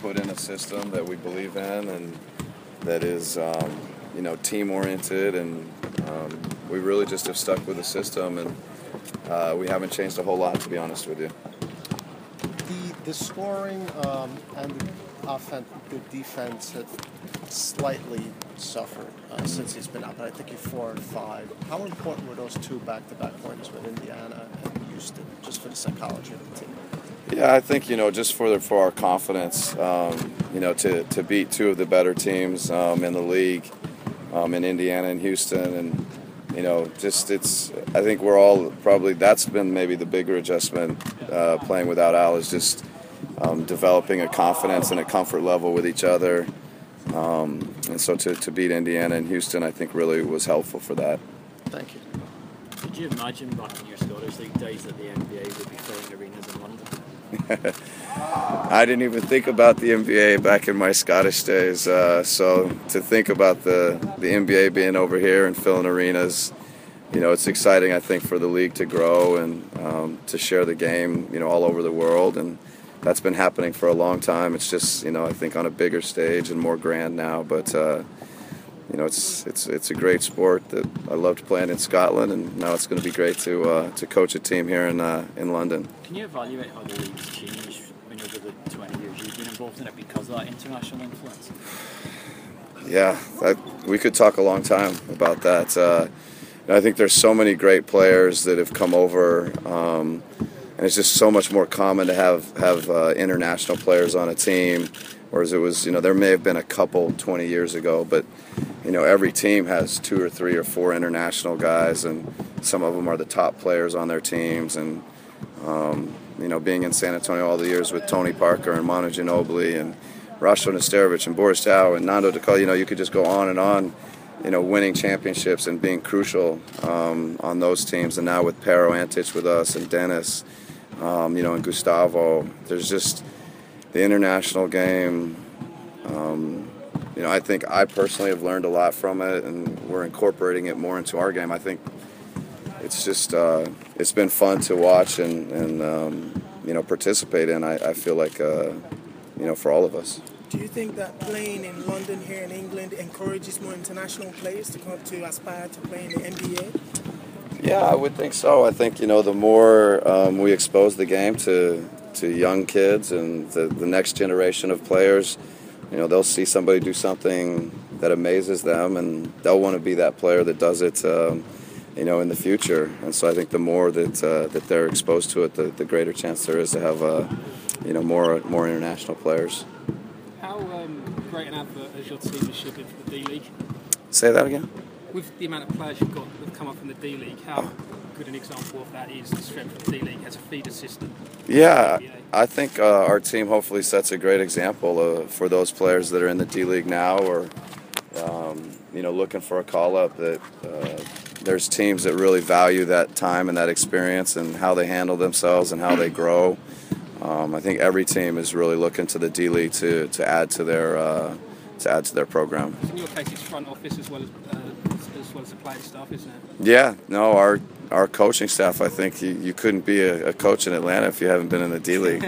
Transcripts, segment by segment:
put in a system that we believe in and that is, team-oriented, and we really just have stuck with the system, and we haven't changed a whole lot, to be honest with you. The scoring and the defense have slightly suffered since he's been out, but I think you're 4 and 5. How important were those two back-to-back points with Indiana and Houston, just for the psychology of the team? Yeah, I think, just for our confidence, to beat two of the better teams in the league, in Indiana and Houston, and I think we're all probably, that's been maybe the bigger adjustment playing without Al, is just developing a confidence and a comfort level with each other. And so to beat Indiana and Houston, I think really was helpful for that. Thank you. Did you imagine back in your Scottish League days that the NBA would be filling arenas in London? I didn't even think about the NBA back in my Scottish days. So to think about the NBA being over here and filling arenas, it's exciting, I think, for the league to grow and to share the game, all over the world. And that's been happening for a long time. It's just, I think on a bigger stage and more grand now. But, it's a great sport that I loved playing in Scotland, and now it's going to be great to coach a team here in London. Can you evaluate how the league's changed when over the 20 years you've been involved in it because of that international influence? Yeah, we could talk a long time about that. I think there's so many great players that have come over, and it's just so much more common to have international players on a team, whereas it was, there may have been a couple 20 years ago, but every team has 2 or 3 or 4 international guys, and some of them are the top players on their teams. And being in San Antonio all the years with Tony Parker and Manu Ginobili and Rashko Nesterovic and Boris Diaw and Nando De Colo, you could just go on and on, winning championships and being crucial on those teams. And now with Pero Antic with us and Dennis, and Gustavo, there's just the international game. I think I personally have learned a lot from it, and we're incorporating it more into our game. I think it's just it's been fun to watch and participate in. I feel like for all of us. Do you think that playing in London here in England encourages more international players to come to aspire to play in the NBA? Yeah, I would think so. I think the more we expose the game to young kids and the next generation of players, they'll see somebody do something that amazes them, and they'll want to be that player that does it, in the future. And so I think the more that they're exposed to it, the greater chance there is to have, more international players. How great an advert has your team shipping for the D-League? Say that again? With the amount of players you've got that have come up from the D-League, how good an example of that is the strength of the D-League as a feeder system? Yeah, I think our team hopefully sets a great example for those players that are in the D-League now, or looking for a call-up, that there's teams that really value that time and that experience and how they handle themselves and how they grow. I think every team is really looking to the D-League to add to their program. In your case, it's front office as well as the playing staff, isn't it? Yeah, no, our coaching staff, I think you couldn't be a coach in Atlanta if you haven't been in the D-League.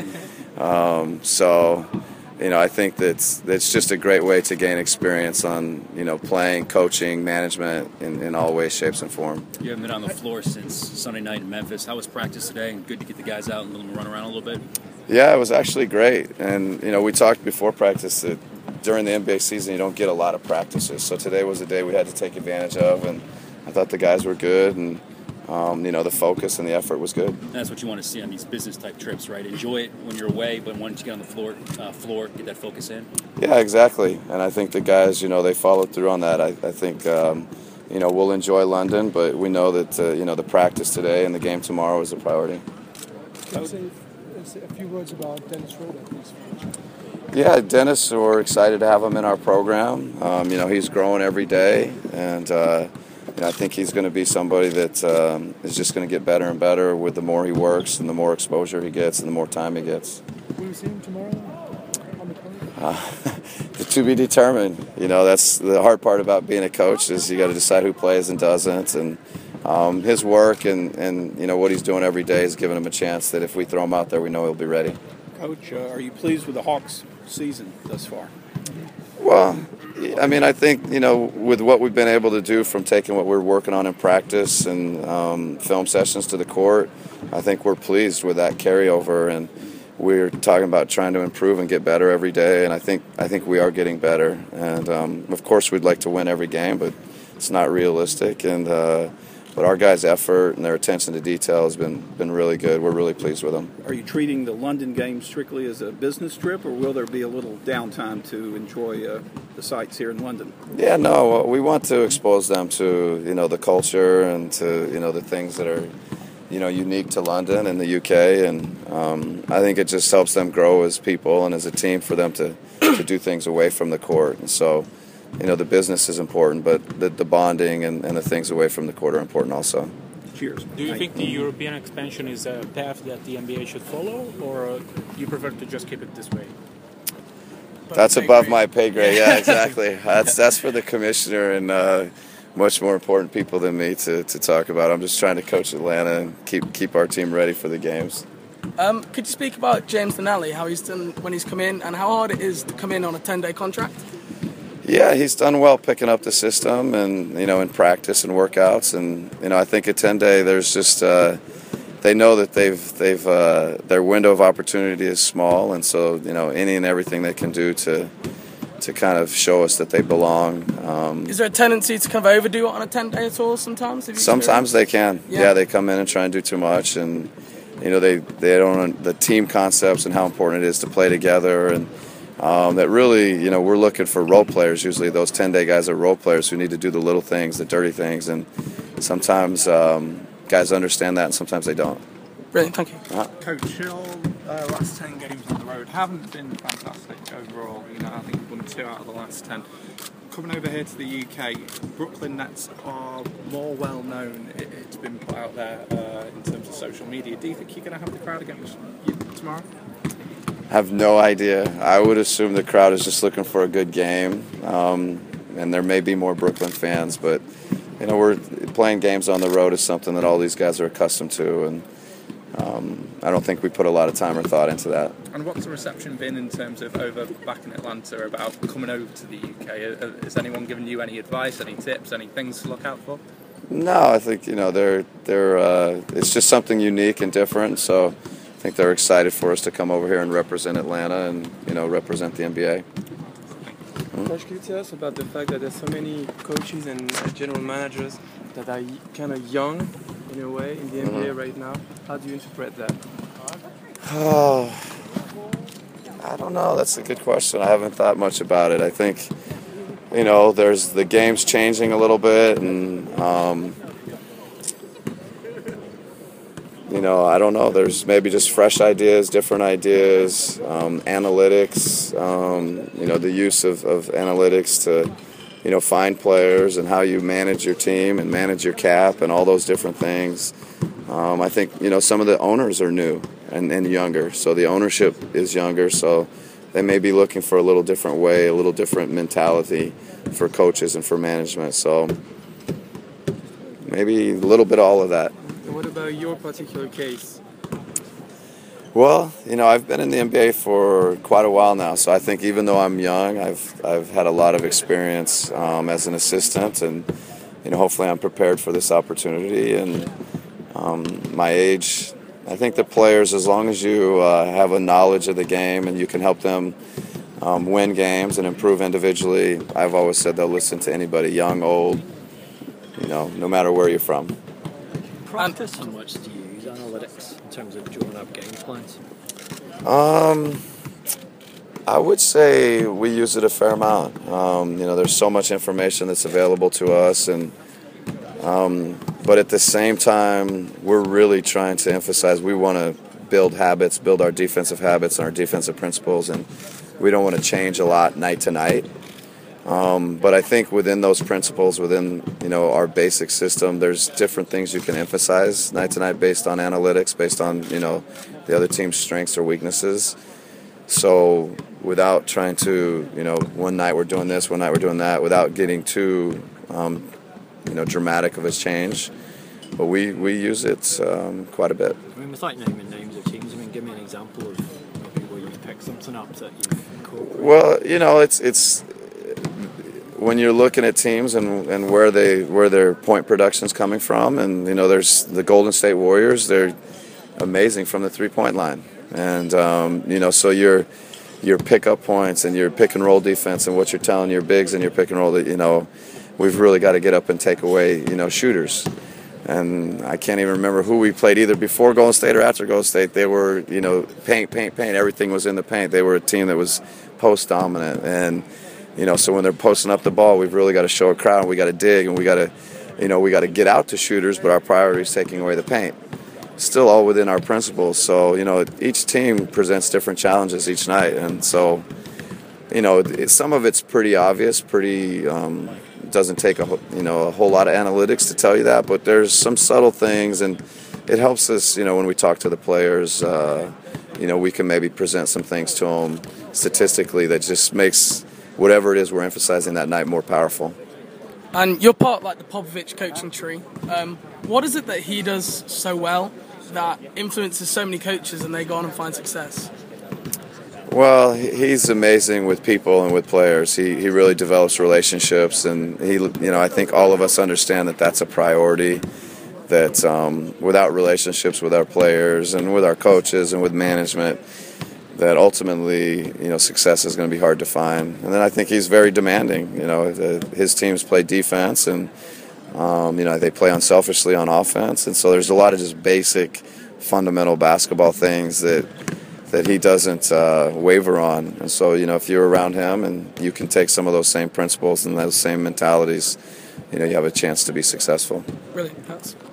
I think that's just a great way to gain experience on, playing, coaching, management in all ways, shapes, and form. You haven't been on the floor since Sunday night in Memphis. How was practice today? And good to get the guys out and let them run around a little bit? Yeah, it was actually great. And, we talked before practice that during the NBA season you don't get a lot of practices. So today was a day we had to take advantage of, and I thought the guys were good, and the focus and the effort was good. And that's what you want to see on these business-type trips, right? Enjoy it when you're away, but once you get on the floor, get that focus in. Yeah, exactly. And I think the guys, they followed through on that. I think, we'll enjoy London, but we know that, the practice today and the game tomorrow is a priority. Can you say a few words about Dennis Schroeder, please? Yeah, Dennis, we're excited to have him in our program. He's growing every day, and I think he's going to be somebody that is just going to get better and better with the more he works and the more exposure he gets and the more time he gets. Will we see him tomorrow on the court? To be determined. That's the hard part about being a coach, is you got to decide who plays and doesn't. And his work and what he's doing every day is giving him a chance that if we throw him out there, we know he'll be ready. Coach, are you pleased with the Hawks' season thus far? Well, I mean, I think, with what we've been able to do from taking what we're working on in practice and film sessions to the court, I think we're pleased with that carryover, and we're talking about trying to improve and get better every day, and I think we are getting better. And of course, we'd like to win every game, but it's not realistic. And but our guys' effort and their attention to detail has been really good. We're really pleased with them. Are you treating the London game strictly as a business trip, or will there be a little downtime to enjoy the sights here in London? Yeah, no, we want to expose them to the culture and to the things that are unique to London and the UK, and I think it just helps them grow as people and as a team for them to do things away from the court. And so, the business is important, but the bonding and the things away from the court are important also. Cheers. Do you think the European expansion is a path that the NBA should follow, or you prefer to just keep it this way? That's above my pay grade. Yeah, exactly. That's for the commissioner and much more important people than me to talk about. I'm just trying to coach Atlanta and keep our team ready for the games. Could you speak about James Donnelly, how he's done when he's come in, and how hard it is to come in on a 10-day contract? Yeah, he's done well picking up the system and, in practice and workouts. And, I think at 10-day there's just, they know that their window of opportunity is small. And so, any and everything they can do to kind of show us that they belong. Is there a tendency to kind of overdo it on a 10-day at all sometimes? Sometimes they can. Yeah, they come in and try and do too much. And, they don't, the team concepts and how important it is to play together. And that really, we're looking for role players. Usually those 10-day guys are role players who need to do the little things, the dirty things. And sometimes guys understand that and sometimes they don't. Brilliant, thank you. Coach, your last 10 games on the road haven't been fantastic overall. I think you've won 2 out of the last 10. Coming over here to the UK, Brooklyn Nets are more well known. It's been put out there in terms of social media. Do you think you're going to have the crowd against you tomorrow? I have no idea. I would assume the crowd is just looking for a good game, and there may be more Brooklyn fans, but we're playing games on the road is something that all these guys are accustomed to, and I don't think we put a lot of time or thought into that. And what's the reception been in terms of back in Atlanta about coming over to the UK? Has anyone given you any advice, any tips, any things to look out for? No, I think they're it's just something unique and different. So I think they're excited for us to come over here and represent Atlanta and represent the NBA. Coach, can you tell us about the fact that there's so many coaches and general managers that are kind of young in a way in the NBA right now? How do you interpret that? Oh, I don't know. That's a good question. I haven't thought much about it. I think, there's the game's changing a little bit, and I don't know. There's maybe just fresh ideas, different ideas, analytics. The use of analytics to find players and how you manage your team and manage your cap and all those different things. I think some of the owners are new and younger, so the ownership is younger, so they may be looking for a little different way, a little different mentality for coaches and for management. So maybe a little bit of all of that. And what about your particular case? Well, I've been in the NBA for quite a while now, so I think even though I'm young, I've had a lot of experience as an assistant, and hopefully I'm prepared for this opportunity. And my age, I think the players, as long as you have a knowledge of the game and you can help them win games and improve individually, I've always said they'll listen to anybody, young, old, no matter where you're from. Practice, how much do you use analytics in terms of drawing up game plans? I would say we use it a fair amount. There's so much information that's available to us, and but at the same time, we're really trying to emphasize we want to build habits, build our defensive habits and our defensive principles, and we don't want to change a lot night to night. But I think within those principles, within our basic system, there's different things you can emphasize night to night based on analytics, based on the other team's strengths or weaknesses. So without trying to one night we're doing this, one night we're doing that, without getting too dramatic of a change, but we use it quite a bit. I mean, without naming names of teams, give me an example of maybe where you've pick something up that you've incorporated? Well, you know, it's when you're looking at teams and where their point production's coming from, and you know, there's the Golden State Warriors. They're amazing from the 3-point line, and you know, so your pickup points and your pick and roll defense and what you're telling your bigs and your pick and roll, that you know, we've really got to get up and take away, you know, shooters. And I can't even remember who we played either before Golden State or after Golden State. They were, you know, paint. Everything was in the paint. They were a team that was post dominant, and you know, so when they're posting up the ball, we've really got to show a crowd. We got to dig, and we got to get out to shooters. But our priority is taking away the paint. Still all within our principles. So you know, each team presents different challenges each night, and so you know, some of it's pretty obvious, doesn't take a whole lot of analytics to tell you that, but there's some subtle things, and it helps us, you know, when we talk to the players, you know, we can maybe present some things to them statistically that just makes whatever it is we're emphasizing that night more powerful. And you're part like the Popovich coaching tree. What is it that he does so well that influences so many coaches and they go on and find success? Well, he's amazing with people and with players. He really develops relationships, and I think all of us understand that that's a priority. That without relationships with our players and with our coaches and with management, that ultimately, you know, success is going to be hard to find. And then I think he's very demanding. You know, his teams play defense, and you know, they play unselfishly on offense, and so there's a lot of just basic, fundamental basketball things that he doesn't waver on. And so, you know, if you're around him and you can take some of those same principles and those same mentalities, you know, you have a chance to be successful. Brilliant.